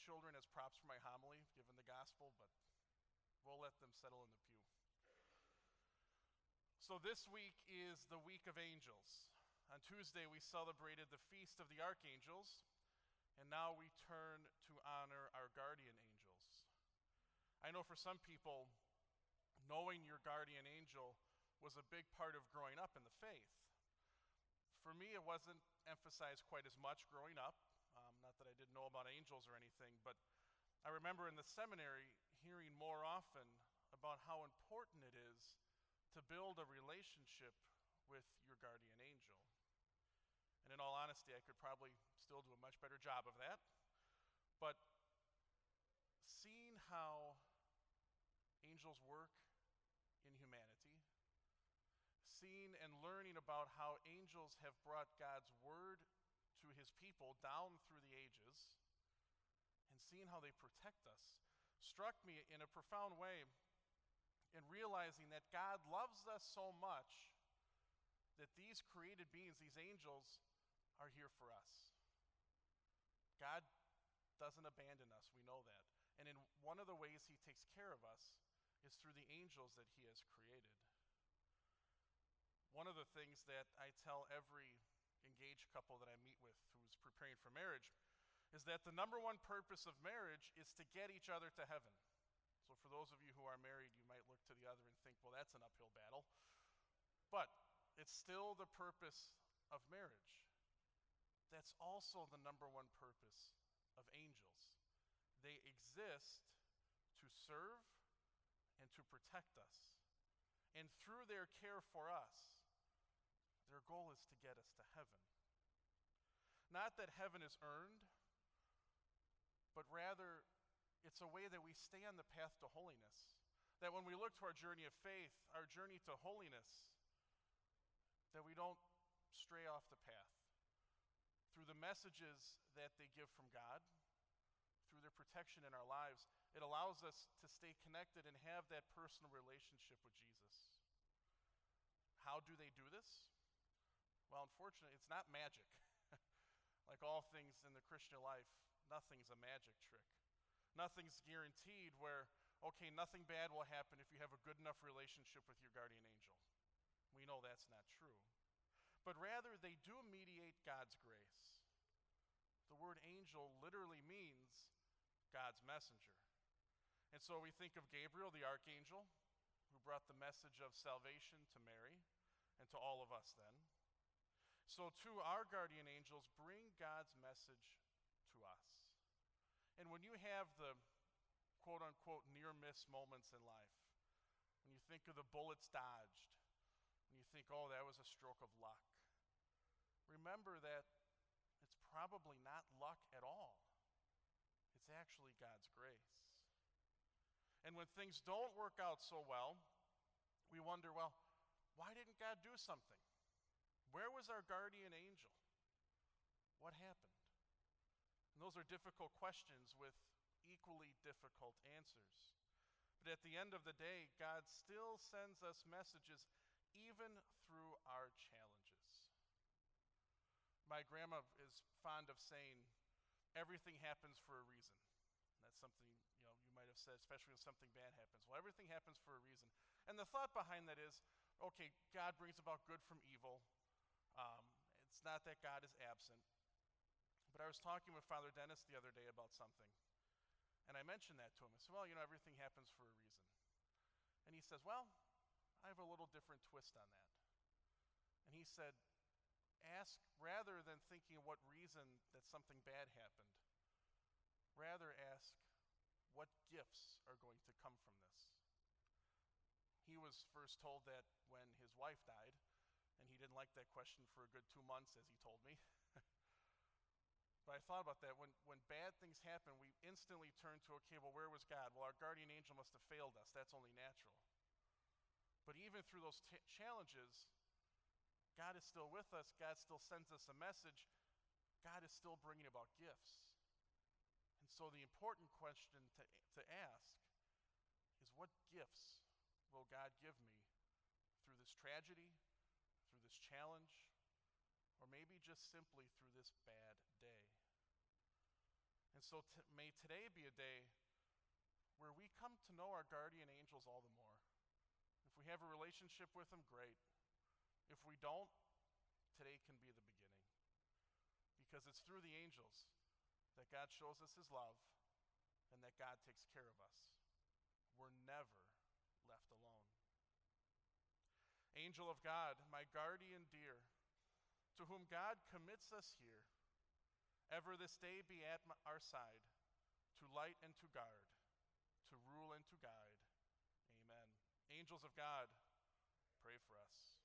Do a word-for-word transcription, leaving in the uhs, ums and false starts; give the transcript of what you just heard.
children as props for my homily, given the gospel, but we'll let them settle in the pew. So this week is the week of angels. On Tuesday, we celebrated the Feast of the Archangels, and now we turn to honor our guardian angels. I know for some people, knowing your guardian angel was a big part of growing up in the faith. For me, it wasn't emphasized quite as much growing up. Um, not that I didn't know about angels or anything, but I remember in the seminary hearing more often about how important it is to build a relationship with your guardian angel. And in all honesty, I could probably still do a much better job of that. But seeing how angels work in humanity, seeing and learning about how angels have brought God's word to his people down through the ages, and seeing how they protect us, struck me in a profound way in realizing that God loves us so much that these created beings, these angels, are here for us. God doesn't abandon us, we know that. And in one of the ways he takes care of us is through the angels that he has created. One of the things that I tell every engaged couple that I meet with who's preparing for marriage is that the number one purpose of marriage is to get each other to heaven. So for those of you who are married, you might look to the other and think, well, that's an uphill battle. But it's still the purpose of marriage. That's also the number one purpose of angels. They exist to serve and to protect us. And through their care for us, their goal is to get us to heaven. Not that heaven is earned, but rather it's a way that we stay on the path to holiness. That when we look to our journey of faith, our journey to holiness, that we don't stray off the path. Through the messages that they give from God, through their protection in our lives, it allows us to stay connected and have that personal relationship with Jesus. How do they do this? Well, unfortunately, it's not magic. Like all things in the Christian life, nothing's a magic trick. Nothing's guaranteed where, okay, nothing bad will happen if you have a good enough relationship with your guardian angel. We know that's not true. But rather, they do mediate God's grace. The word angel literally means God's messenger. And so we think of Gabriel, the archangel, who brought the message of salvation to Mary and to all of us then. So too, our guardian angels bring God's message to us. And when you have the quote-unquote near-miss moments in life, when you think of the bullets dodged, when you think, oh, that was a stroke of luck, remember that it's probably not luck at all. It's actually God's grace. And when things don't work out so well, we wonder, well, why didn't God do something? Where was our guardian angel? What happened? And those are difficult questions with equally difficult answers. But at the end of the day, God still sends us messages even through our challenges. My grandma is fond of saying, everything happens for a reason. That's something, you know, you might have said, especially when something bad happens. Well, everything happens for a reason. And the thought behind that is, okay, God brings about good from evil. Um, it's not that God is absent. But I was talking with Father Dennis the other day about something. And I mentioned that to him. I said, well, you know, everything happens for a reason. And he says, well, I have a little different twist on that. And he said, ask, rather than thinking what reason that something bad happened, rather ask, what gifts are going to come from this? He was first told that when his wife died, and he didn't like that question for a good two months, as he told me. But I thought about that. When, when bad things happen, we instantly turn to, okay, well, where was God? Well, our guardian angel must have failed us. That's only natural. But even through those t- challenges, God is still with us. God still sends us a message. God is still bringing about gifts. And so the important question to, to ask is, what gifts will God give me through this tragedy, through this challenge, or maybe just simply through this bad day? And so t- may today be a day where we come to know our guardian angels all the more. If we have a relationship with them, great. If we don't, today can be the beginning. Because it's through the angels that God shows us his love and that God takes care of us. We're never left alone. Angel of God, my guardian dear, to whom God commits us here, ever this day be at my, our side, to light and to guard, to rule and to guide. Amen. Angels of God, pray for us.